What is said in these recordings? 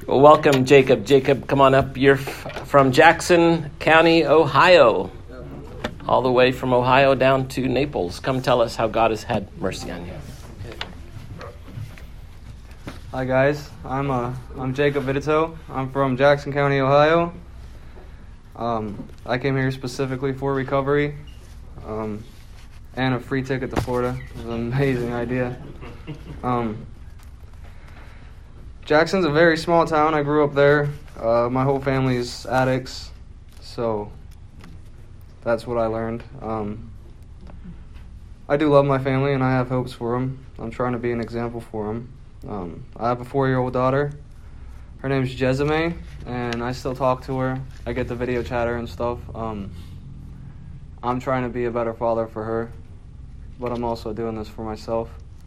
Well, welcome, Jacob. Jacob, come on up. You're from Jackson County, Ohio. All the way from Ohio down to Naples. Come tell us how God has had mercy on you. Hi guys, I'm Jacob Vidito. I'm from Jackson County, Ohio. I came here specifically for recovery and a free ticket to Florida. It was an amazing idea. Jackson's a very small town. I grew up there. My whole family's addicts, so that's what I learned. I do love my family and I have hopes for them. I'm trying to be an example for them. I have a 4-year-old daughter. Her name's Jezime, and I still talk to her. I get the video chatter and stuff. I'm trying to be a better father for her, but I'm also doing this for myself.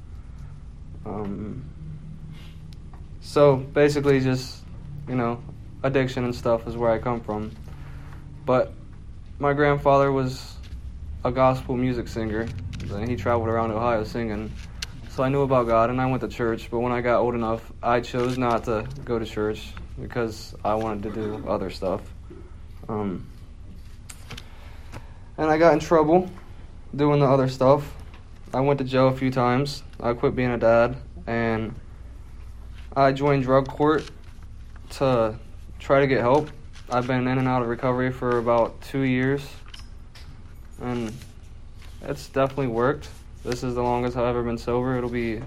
So basically just, addiction and stuff is where I come from. But my grandfather was a gospel music singer. He traveled around Ohio singing. So I knew about God and I went to church, but when I got old enough, I chose not to go to church because I wanted to do other stuff. And I got in trouble doing the other stuff. I went to jail a few times. I quit being a dad, and I joined drug court to try to get help. I've been in and out of recovery for about 2 years, and it's definitely worked. This is the longest I've ever been sober. It'll be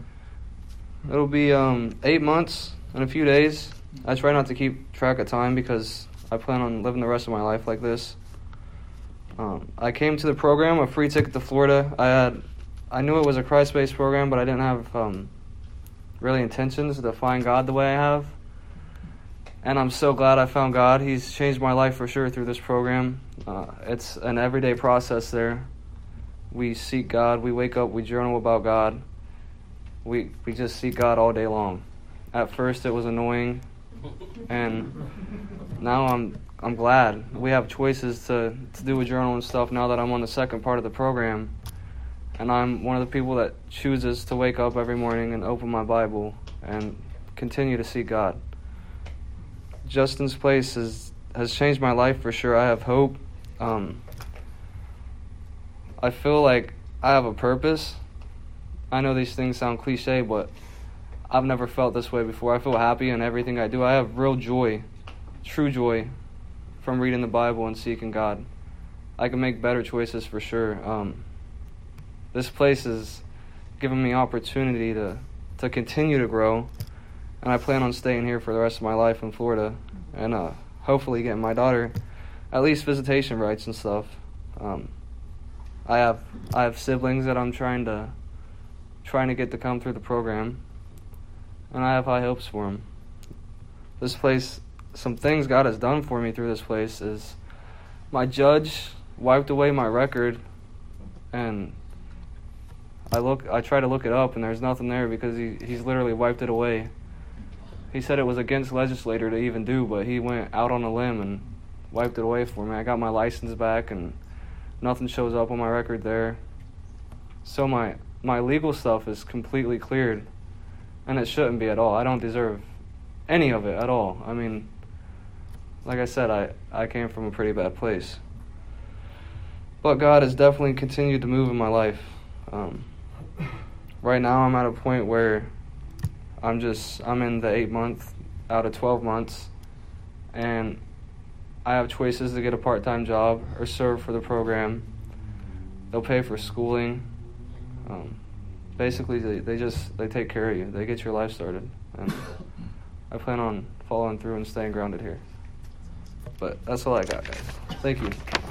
8 months and a few days. I try not to keep track of time because I plan on living the rest of my life like this. I came to the program, a free ticket to Florida. I knew it was a Christ-based program, but I didn't have really intentions to find God the way I have. And I'm so glad I found God. He's changed my life for sure through this program. It's an everyday process there. We seek God. We wake up. We journal about God. We just seek God all day long. At first, it was annoying, and now I'm glad. We have choices to do a journal and stuff now that I'm on the second part of the program, and I'm one of the people that chooses to wake up every morning and open my Bible and continue to seek God. Justin's Place has changed my life for sure. I have hope. I feel like I have a purpose. I know these things sound cliche, but I've never felt this way before. I feel happy in everything I do. I have real joy, true joy, from reading the Bible and seeking God. I can make better choices for sure. This place has given me opportunity to continue to grow, and I plan on staying here for the rest of my life in Florida, and hopefully getting my daughter at least visitation rights and stuff. I have siblings that I'm trying to get to come through the program, and I have high hopes for them. This place, some things God has done for me through this place is my judge wiped away my record, and I try to look it up, and there's nothing there because he's literally wiped it away. He said it was against legislator to even do, but he went out on a limb and wiped it away for me. I got my license back, and nothing shows up on my record there. So my legal stuff is completely cleared, and it shouldn't be at all. I don't deserve any of it at all. I mean, like I said, I came from a pretty bad place. But God has definitely continued to move in my life. Right now I'm at a point where I'm in the 8 month out of 12 months, and I have choices to get a part-time job or serve for the program. They'll pay for schooling. Basically, they take care of you. They get your life started. And I plan on following through and staying grounded here. But that's all I got, guys. Thank you.